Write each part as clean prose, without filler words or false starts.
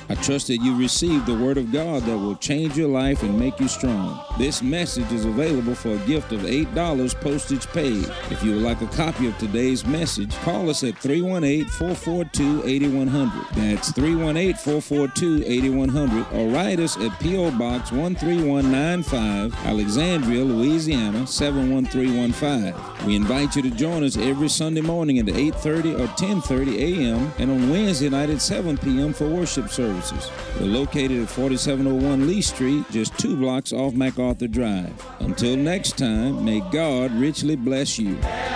I trust that you received the Word of God that will change your life and make you strong. This message is available for a gift of $8 postage paid. If you would like a copy of today's message, call us at 318-442-8100. That's 318-442-8100, or write us at P.O. Box 13195, Alexandria, Louisiana 71315. We invite you to join us every Sunday morning at 8:30 or 10:30 a.m. and on Wednesday night at 7 p.m. for worship services. We're located at 4701 Lee Street, just 2 blocks off MacArthur Drive. Until next time, may God richly bless you.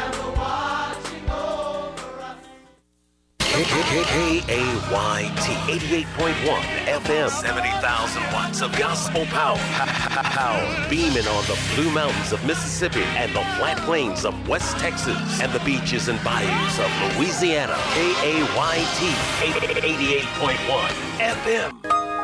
KAYT 88.1 FM, 70,000 watts of gospel power. Beaming on the Blue Mountains of Mississippi and the flat plains of West Texas and the beaches and bayous of Louisiana. KAYT 88.1 FM.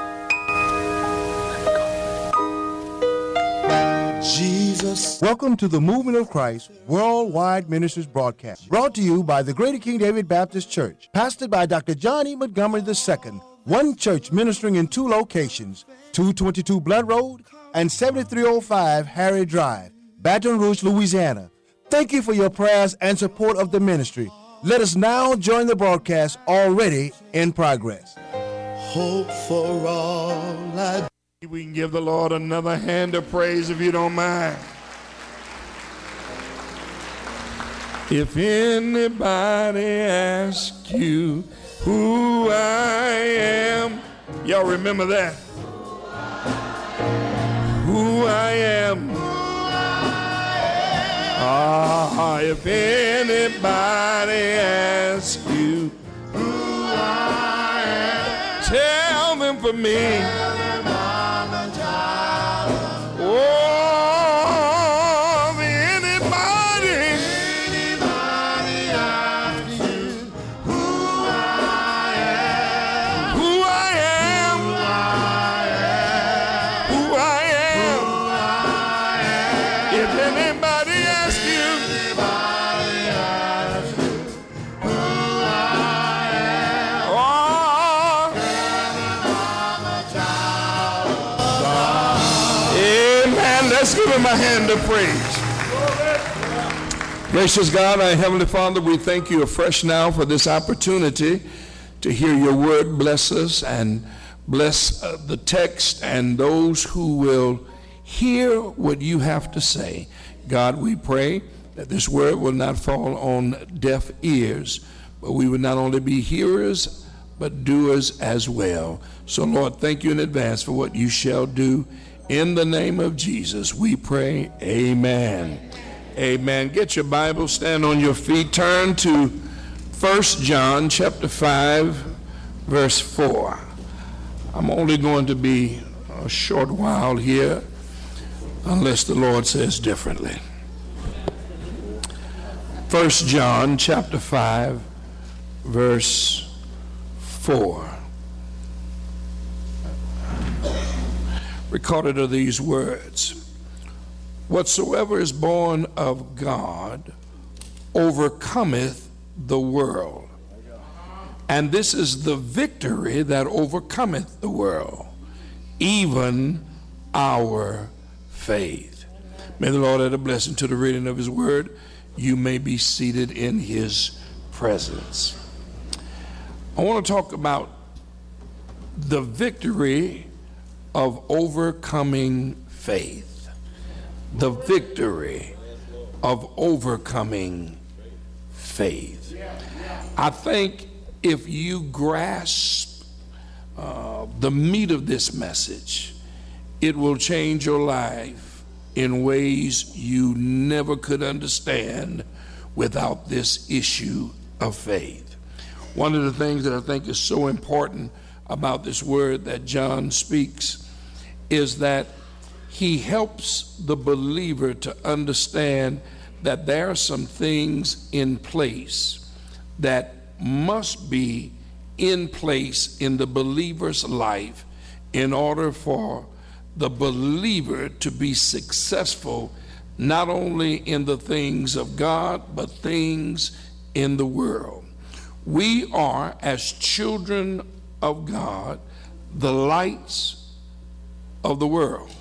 Jesus. Welcome to the Movement of Christ Worldwide Ministries broadcast, brought to you by the Greater King David Baptist Church, pastored by Dr. John E. Montgomery II, one church ministering in 2 locations, 222 Blood Road and 7305 Harry Drive, Baton Rouge, Louisiana. Thank you for your prayers and support of the ministry. Let us now join the broadcast already in progress. Hope for all I do. We can give the Lord another hand of praise if you don't mind. If anybody asks you who I am, y'all remember that? Who I am. If anybody asks you who I am, tell them for me. Let's give him a hand of praise. Gracious God, our Heavenly Father, we thank you afresh now for this opportunity to hear your word. Bless us and bless the text and those who will hear what you have to say. God, we pray that this word will not fall on deaf ears, but we will not only be hearers, but doers as well. So, Lord, thank you in advance for what you shall do. In the name of Jesus, we pray, amen. Amen. Get your Bible, stand on your feet, turn to 1 John chapter 5, verse 4. I'm only going to be a short while here, unless the Lord says differently. 1 John chapter 5, verse 4. Recorded are these words: whatsoever is born of God overcometh the world. And this is the victory that overcometh the world, even our faith. May the Lord add a blessing to the reading of his word. You may be seated in his presence. I want to talk about the victory of overcoming faith. The victory of overcoming faith. I think if you grasp the meat of this message, it will change your life in ways you never could understand without this issue of faith. One of the things that I think is so important about this word that John speaks is that he helps the believer to understand that there are some things in place that must be in place in the believer's life in order for the believer to be successful, not only in the things of God, but things in the world. We are, as children of God, the lights of the world.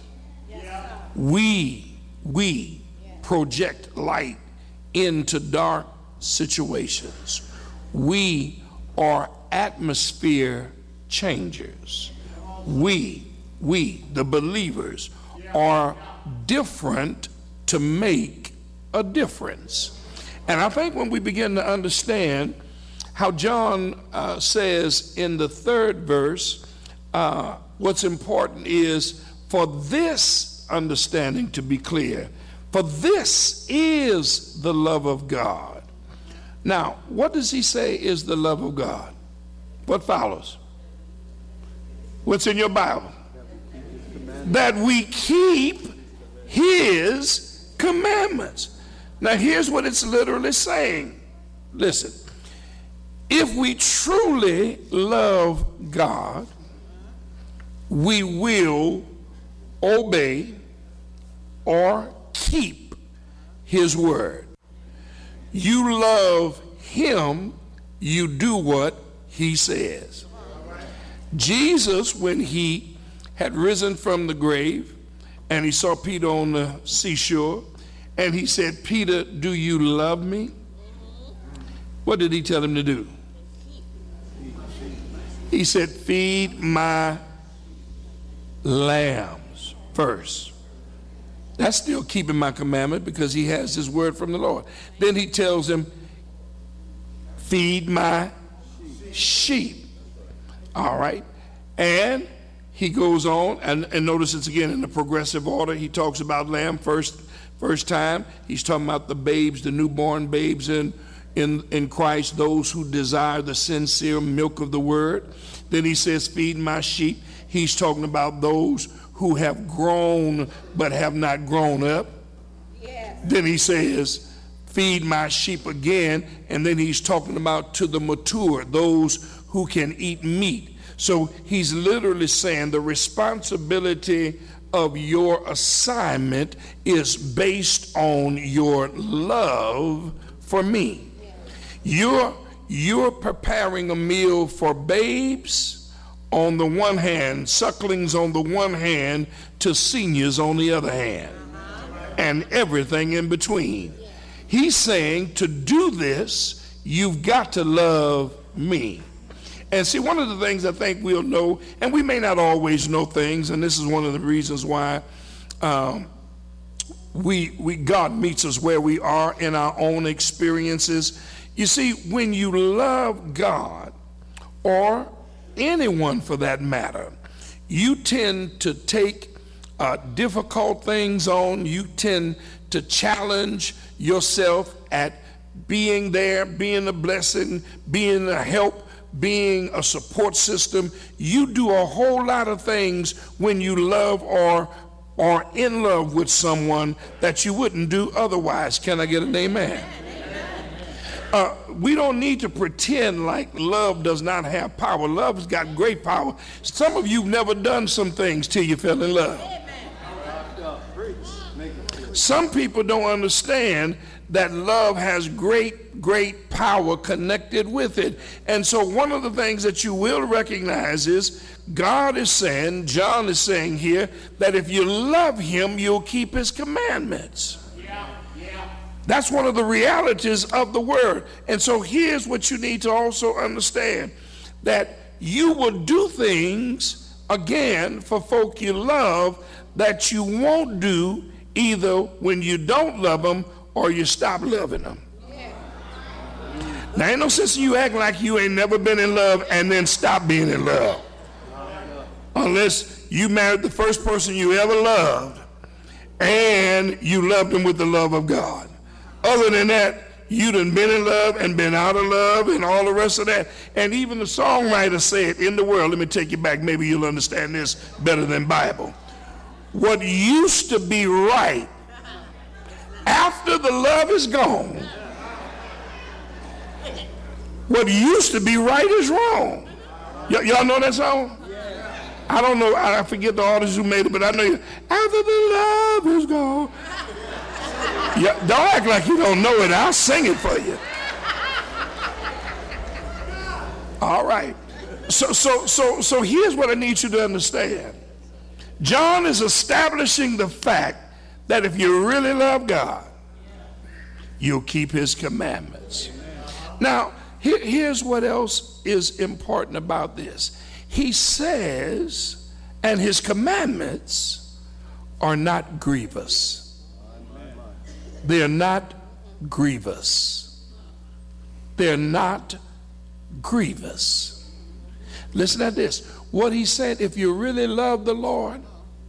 We project light into dark situations. We are atmosphere changers. We, the believers, are different to make a difference. And I think when we begin to understand how John says in the 3rd verse, what's important is for this understanding to be clear. For this is the love of God. Now, what does he say is the love of God? What follows? What's in your Bible? That we keep his commandments. Now, here's what it's literally saying. Listen, if we truly love God, we will obey or keep his word. You love him, you do what he says. Jesus, when he had risen from the grave and he saw Peter on the seashore and he said, Peter, do you love me? What did he tell him to do? He said, feed my lambs first. That's still keeping my commandment because he has his word from the Lord. Then he tells him, feed my sheep. All right. And he goes on, and notice it's again in the progressive order. He talks about lamb first time. He's talking about the babes, the newborn babes in Christ, those who desire the sincere milk of the word. Then he says, feed my sheep. He's talking about those who have grown but have not grown up. Yes. Then he says, feed my sheep again. And then he's talking about to the mature, those who can eat meat. So he's literally saying the responsibility of your assignment is based on your love for me. Yes. You're preparing a meal for babes on the one hand, sucklings on the one hand, to seniors on the other hand, and everything in between. He's saying to do this, you've got to love me. And see, one of the things I think we'll know, and we may not always know things, and this is one of the reasons why God meets us where we are in our own experiences. You see, when you love God, or anyone for that matter, you tend to take difficult things on. You tend to challenge yourself at being there, being a blessing, being a help, being a support system. You do a whole lot of things when you love or are in love with someone that you wouldn't do otherwise. Can I get an amen? We don't need to pretend like love does not have power. Love has got great power. Some of you have never done some things till you fell in love. Some people don't understand that love has great power connected with it. And so one of the things that you will recognize is God is saying, John is saying here, that if you love him, you'll keep his commandments. That's one of the realities of the word. And so here's what you need to also understand, that you will do things, again, for folk you love that you won't do either when you don't love them or you stop loving them. Now, ain't no sense in you acting like you ain't never been in love and then stop being in love. Unless you married the first person you ever loved and you loved them with the love of God. Other than that, you done been in love and been out of love and all the rest of that. And even the songwriter said, in the world, let me take you back, maybe you'll understand this better than Bible. What used to be right, after the love is gone, what used to be right is wrong. Y'all know that song? I don't know, I forget the artist who made it, but I know after the love is gone. Yeah, don't act like you don't know it. I'll sing it for you. All right. So here's what I need you to understand. John is establishing the fact that if you really love God, you'll keep his commandments. Now, here's what else is important about this. He says, and his commandments are not grievous. They're not grievous. They're not grievous. Listen to this. What he said, if you really love the Lord,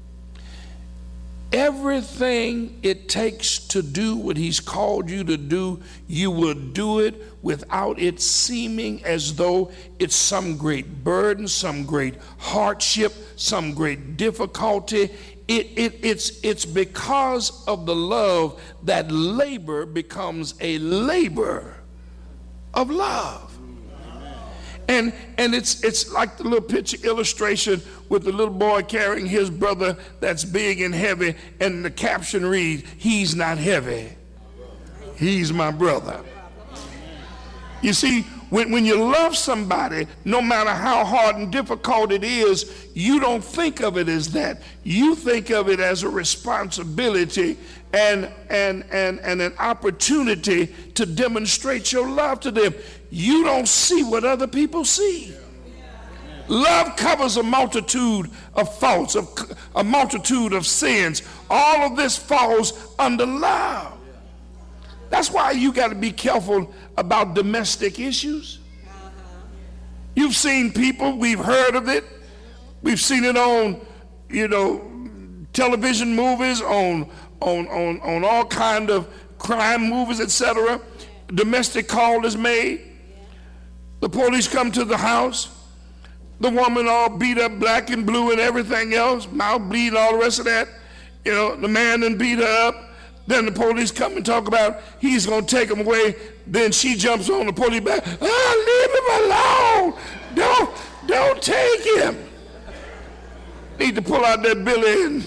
everything it takes to do what he's called you to do, you will do it without it seeming as though it's some great burden, some great hardship, some great difficulty. It's because of the love that labor becomes a labor of love. And it's like the little picture illustration with the little boy carrying his brother that's big and heavy, and the caption reads, he's not heavy, he's my brother. You see, when you love somebody, no matter how hard and difficult it is, you don't think of it as that. You think of it as a responsibility and an opportunity to demonstrate your love to them. You don't see what other people see. Love covers a multitude of faults, a multitude of sins. All of this falls under love. That's why you got to be careful about domestic issues. You've seen people, we've heard of it. We've seen it on, television movies, on all kind of crime movies, etc. Domestic call is made. The police come to the house. The woman all beat up, black and blue and everything else, mouth bleed, all the rest of that. The man done beat her up. Then the police come and talk about he's going to take him away. Then she jumps on the police back. Oh, leave him alone. Don't take him. Need to pull out that Billy and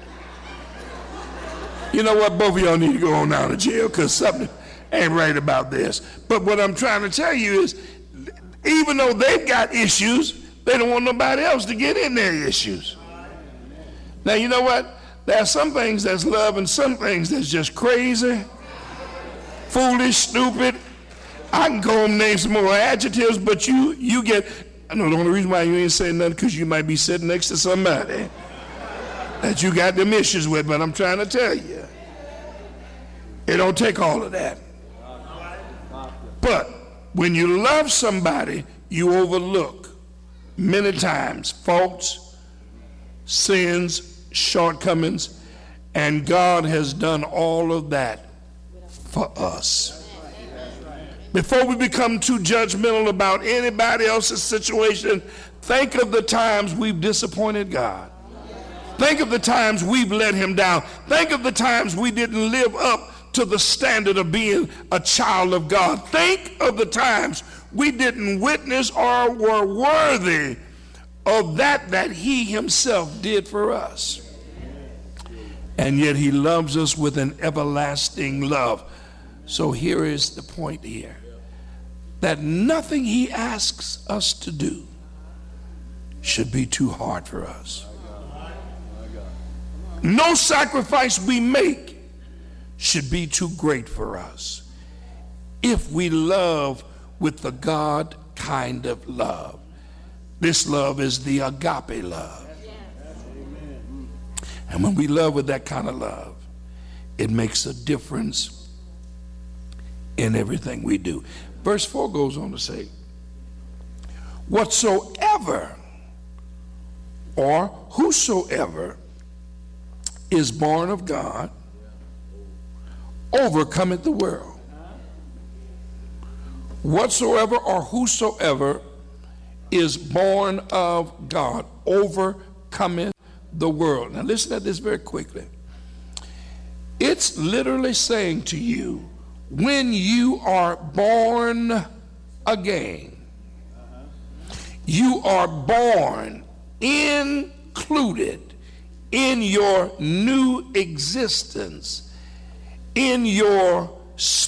you know what? Both of y'all need to go on down to jail because something ain't right about this. But what I'm trying to tell you is, even though they've got issues, they don't want nobody else to get in their issues. Now, you know what? There are some things that's love and some things that's just crazy, foolish, stupid. I can go and name some more adjectives, but you get, I know the only reason why you ain't saying nothing because you might be sitting next to somebody that you got them issues with, but I'm trying to tell you, it don't take all of that. But when you love somebody, you overlook many times faults, sins, shortcomings, and God has done all of that for us. Before we become too judgmental about anybody else's situation, think of the times we've disappointed God. Think of the times we've let him down. Think of the times we didn't live up to the standard of being a child of God. Think of the times we didn't witness or were worthy of that he himself did for us. And yet he loves us with an everlasting love. So here is the point here, that nothing he asks us to do should be too hard for us. No sacrifice we make should be too great for us if we love with the God kind of love. This love is the agape love. And when we love with that kind of love, it makes a difference in everything we do. Verse 4 goes on to say, whatsoever or whosoever is born of God overcometh the world. Whatsoever or whosoever is born of God overcometh the world. Now listen to this very quickly. It's literally saying to you, when you are born again, you are born included in your new existence, in your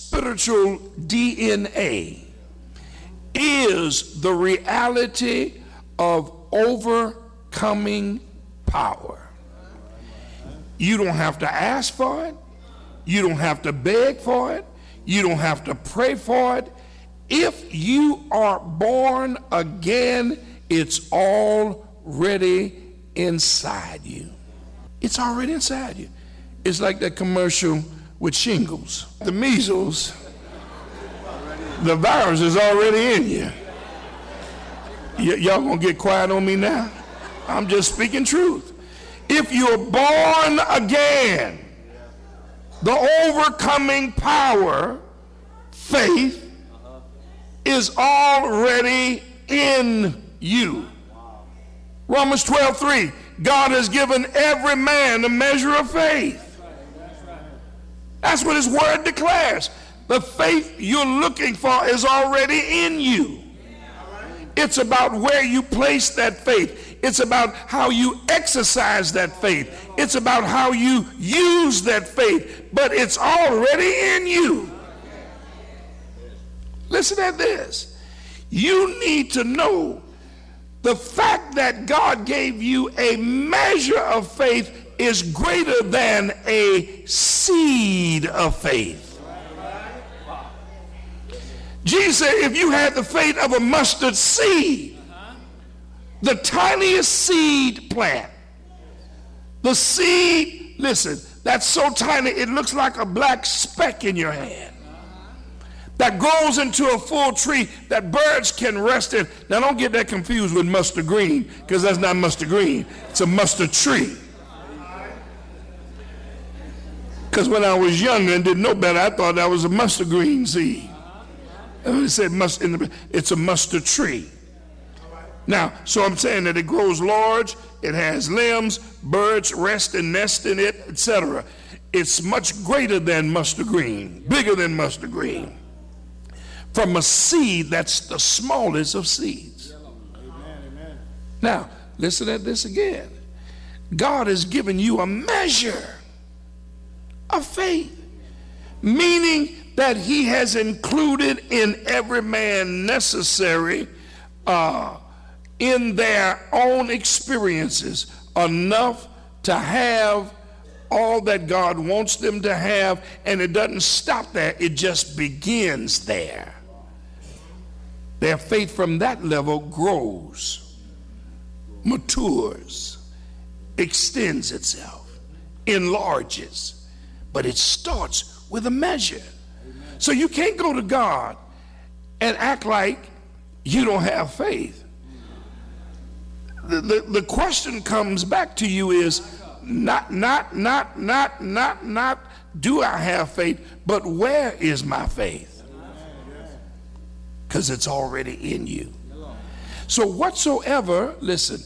spiritual DNA, is the reality of overcoming power. You don't have to ask for it. You don't have to beg for it. You don't have to pray for it. If you are born again, it's already inside you. It's already inside you. It's like that commercial with shingles. The measles, the virus is already in you. Y'all gonna get quiet on me now? I'm just speaking truth. If you're born again, the overcoming power, faith, is already in you. Romans 12:3, God has given every man a measure of faith. That's what his word declares. The faith you're looking for is already in you. It's about where you place that faith. It's about how you exercise that faith. It's about how you use that faith, but it's already in you. Listen at this. You need to know the fact that God gave you a measure of faith is greater than a seed of faith. Jesus said, if you had the faith of a mustard seed, the tiniest seed plant, the seed, listen, that's so tiny it looks like a black speck in your hand, that grows into a full tree that birds can rest in. Now don't get that confused with mustard green, because that's not mustard green, it's a mustard tree. Because when I was younger and didn't know better, I thought that was a mustard green seed. And it said it's a mustard tree. Now, so I'm saying that it grows large, it has limbs, birds rest and nest in it, etc. It's much greater than mustard green, bigger than mustard green. From a seed that's the smallest of seeds. Now, listen at this again. God has given you a measure of faith, meaning that he has included in every man necessary in their own experiences enough to have all that God wants them to have, and it doesn't stop there, it just begins there. Their faith from that level grows, matures, extends itself, enlarges, but it starts with a measure. So you can't go to God and act like you don't have faith. The question comes back to you is not do I have faith, but where is my faith? Because it's already in you. So whatsoever, listen,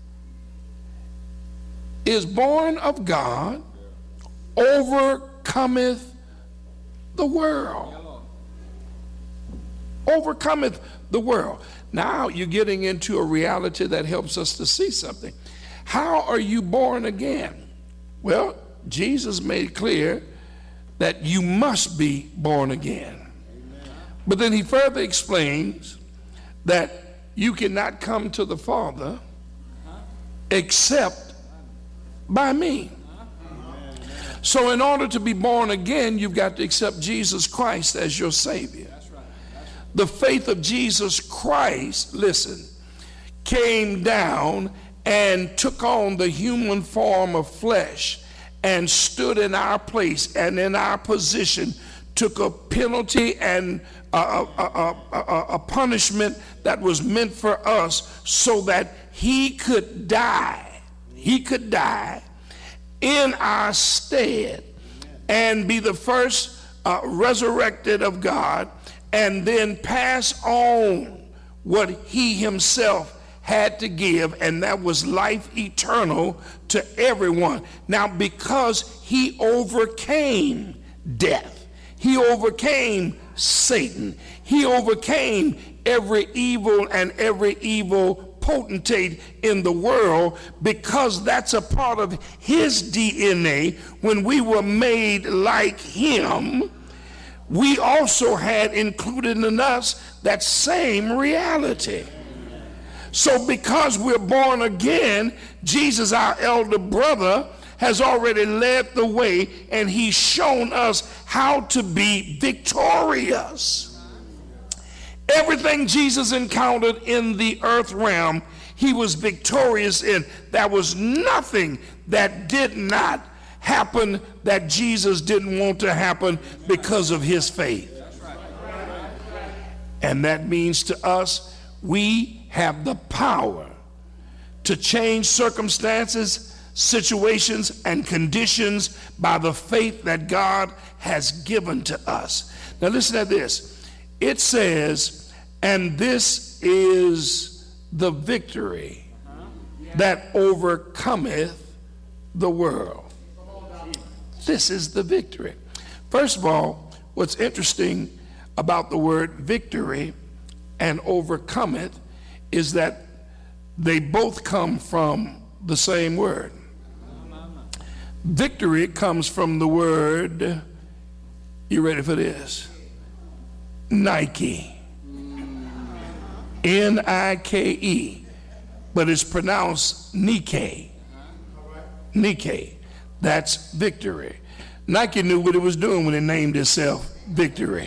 is born of God overcometh the world. Overcometh the world. Now you're getting into a reality that helps us to see something. How are you born again? Well, Jesus made clear that you must be born again. But then he further explains that you cannot come to the Father except by me. So in order to be born again, you've got to accept Jesus Christ as your Savior. The faith of Jesus Christ, listen, came down and took on the human form of flesh and stood in our place and in our position, took a penalty and a punishment that was meant for us so that he could die. He could die in our stead and be the first resurrected of God, and then pass on what he himself had to give, and that was life eternal to everyone. Now, because he overcame death, he overcame Satan, he overcame every evil and every evil potentate in the world, because that's a part of his DNA. When we were made like him, we also had included in us that same reality. So because we're born again, Jesus, our elder brother, has already led the way, and he's shown us how to be victorious. Everything Jesus encountered in the earth realm, he was victorious in. There was nothing that did not happen that Jesus didn't want to happen because of his faith. And that means to us, we have the power to change circumstances, situations, and conditions by the faith that God has given to us. Now listen to this. It says, and this is the victory that overcometh the world. This is the victory. First of all, what's interesting about the word victory and overcometh is that they both come from the same word. Victory comes from the word, you ready for this? Nike. Nike. But it's pronounced Nike. Nike. That's victory. Nike knew what it was doing when it named itself Victory.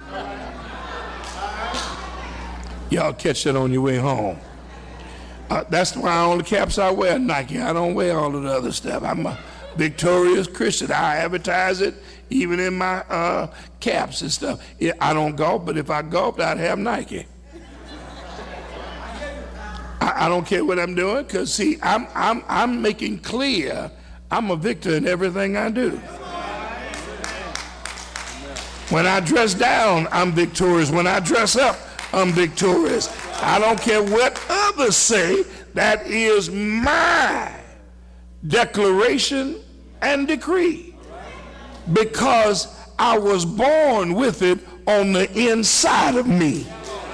Y'all catch that on your way home. That's why on the caps I wear Nike. I don't wear all of the other stuff. I'm a victorious Christian. I advertise it even in my caps and stuff. Yeah, I don't golf, but if I golfed, I'd have Nike. I don't care what I'm doing, because see, I'm making clear I'm a victor in everything I do. When I dress down, I'm victorious. When I dress up, I'm victorious. I don't care what others say. That is my declaration and decree, because I was born with it on the inside of me.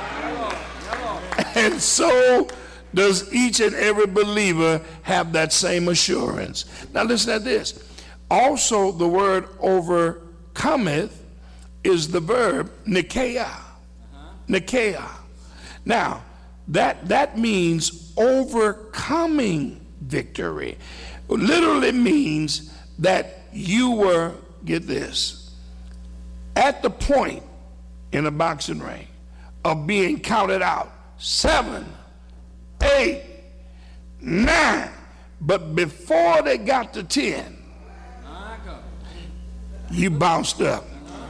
And so does each and every believer have that same assurance. Now listen to this. Also, the word overcometh is the verb nikeia. Nikeia. Now, that means overcoming victory. It literally means that you were, get this, at the point in a boxing ring of being counted out. 7, 8, 9. But before they got to 10, you bounced up.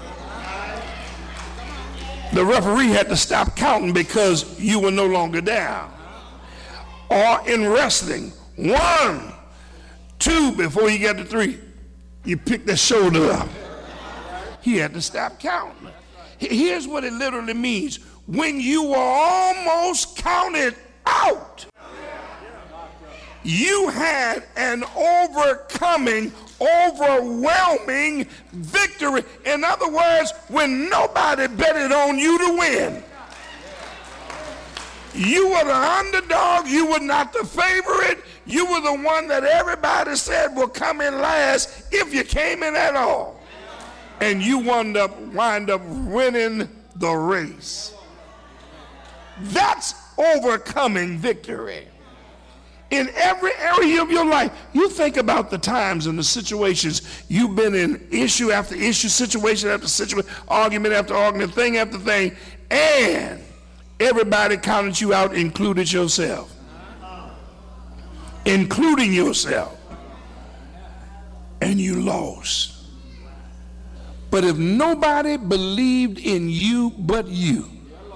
The referee had to stop counting because you were no longer down. Or in wrestling, 1, 2, before you got to 3, you pick the shoulder up. He had to stop counting. Here's what it literally means. When you were almost counted out, you had an overcoming, overwhelming victory. In other words, when nobody betted on you to win, you were the underdog, you were not the favorite, you were the one that everybody said will come in last if you came in at all. And you wind up winning the race. That's overcoming victory. In every area of your life, you think about the times and the situations you've been in, issue after issue, situation after situation, argument after argument, thing after thing, and everybody counted you out, included yourself. Including yourself. And you lost. But if nobody believed in you but you,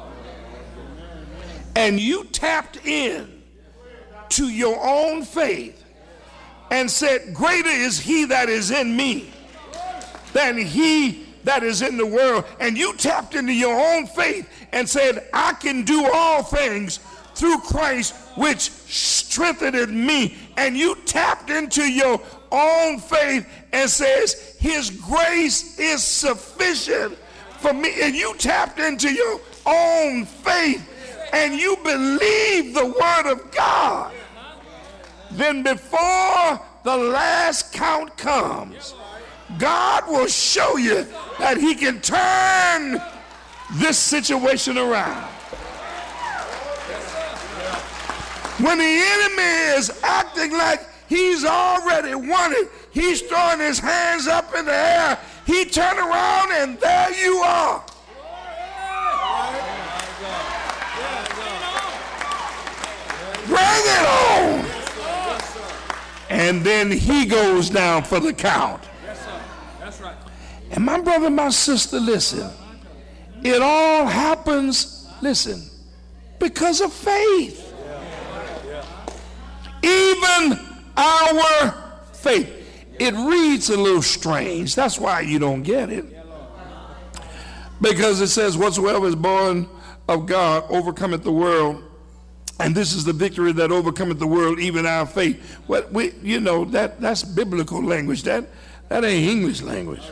and you tapped in to your own faith and said, greater is he that is in me than he that is in the world, and you tapped into your own faith and said, I can do all things through Christ which strengthened me, and you tapped into your own faith and says, his grace is sufficient for me, and you tapped into your own faith and you believe the word of God, then before the last count comes, God will show you that he can turn this situation around. When the enemy is acting like he's already won it, he's throwing his hands up in the air, he turn around and there you are. Bring it on. And then he goes down for the count. That's right. And my brother, my sister, listen. It all happens, listen, because of faith. Even our faith. It reads a little strange. That's why you don't get it. Because it says, whatsoever is born of God overcometh the world. And this is the victory that overcometh the world, even our faith. Well, that's biblical language. That ain't English language.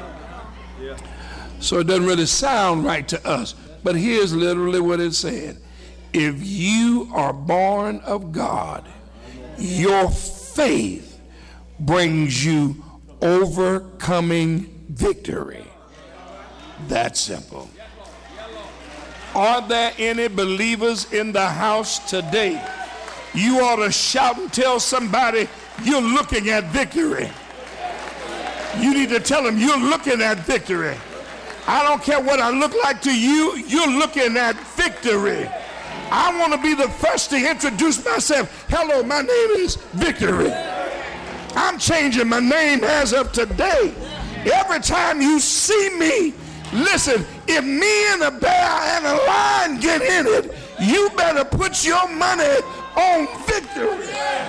So it doesn't really sound right to us. But here's literally what it said. If you are born of God, your faith brings you overcoming victory. That's simple. Are there any believers in the house today? You ought to shout and tell somebody you're looking at victory. You need to tell them you're looking at victory. I don't care what I look like to you, you're looking at victory. I want to be the first to introduce myself. Hello, my name is Victory. I'm changing my name as of today. Every time you see me, listen, if me and a bear and a lion get in it, you better put your money on victory.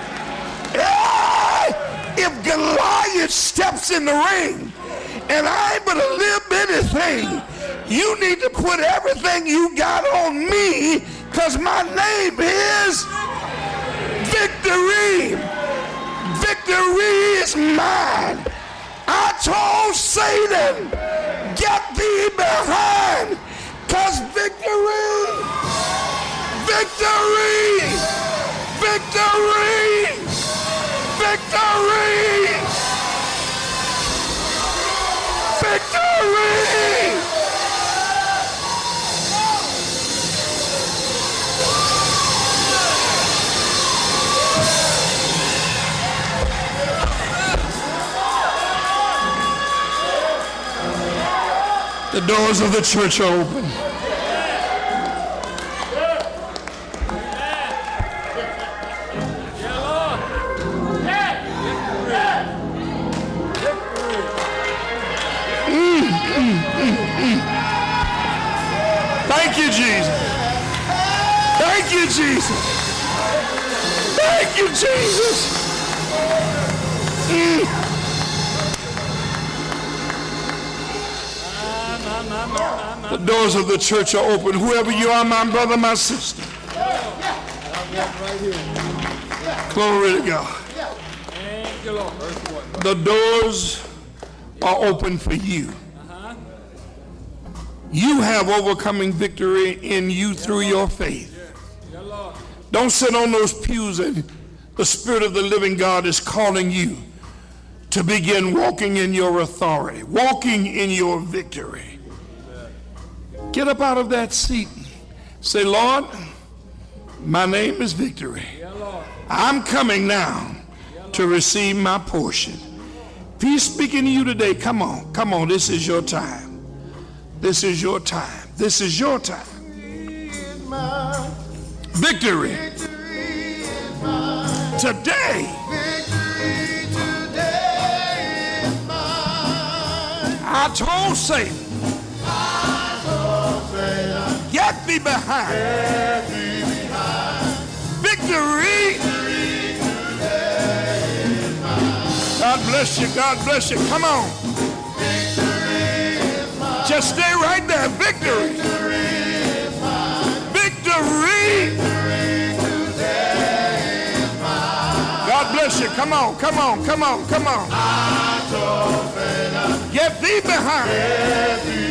If Goliath steps in the ring and I ain't but a little bitty thing, you need to put everything you got on me, because my name is Victory. Victory is mine. I told Satan, get thee behind, because victory, victory, victory, victory, victory. The doors of the church are open. Thank you, Jesus. Thank you, Jesus. Thank you, Jesus. The doors of the church are open. Whoever you are, my brother, my sister. Glory to God. The doors are open for you. You have overcoming victory in you through your faith. Don't sit on those pews, and the Spirit of the living God is calling you to begin walking in your authority, walking in your victory. Get up out of that seat. Say, Lord, my name is Victory. I'm coming now to receive my portion. If he's speaking to you today, come on, come on. This is your time. This is your time. This is your time. Victory. Today. I told Satan, get thee behind. Victory. God bless you. God bless you. Come on. Just stay right there. Victory. Victory. God bless you. Come on. Come on. Come on. Come on. Get thee behind.